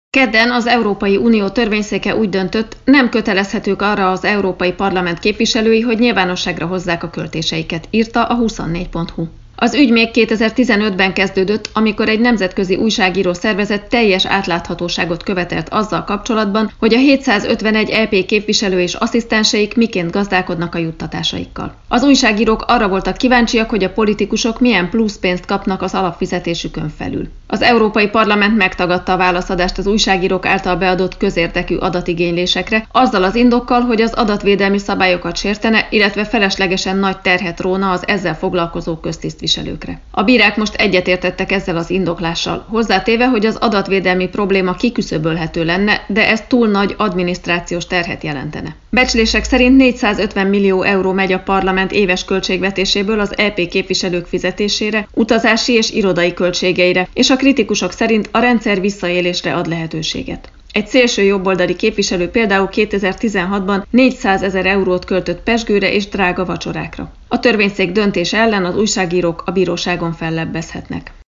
Kedden az Európai Unió törvényszéke úgy döntött, nem kötelezhetők arra az Európai Parlament képviselői, hogy nyilvánosságra hozzák a költéseiket, írta a 24.hu. Az ügy még 2015-ben kezdődött, amikor egy nemzetközi újságíró szervezet teljes átláthatóságot követelt azzal kapcsolatban, hogy a 751 EP képviselő és asszisztenseik miként gazdálkodnak a juttatásaikkal. Az újságírók arra voltak kíváncsiak, hogy a politikusok milyen plusz pénzt kapnak az alapfizetésükön felül. Az Európai Parlament megtagadta a válaszadást az újságírók által beadott közérdekű adatigénylésekre, azzal az indokkal, hogy az adatvédelmi szabályokat sértene, illetve feleslegesen nagy terhet róna az ezzel foglalkozó köztisztviselőkre. A bírák most egyetértettek ezzel az indoklással, hozzátéve, hogy az adatvédelmi probléma kiküszöbölhető lenne, de ez túl nagy adminisztrációs terhet jelentene. Becslések szerint 450 millió euró megy a parlament éves költségvetéséből az EP képviselők fizetésére, utazási és irodai költségeire, és a kritikusok szerint a rendszer visszaélésre ad lehetőséget. Egy szélső jobboldali képviselő például 2016-ban 400 000 eurót költött pezsgőre és drága vacsorákra. A törvényszék döntése ellen az újságírók a bíróságon fellebbezhetnek.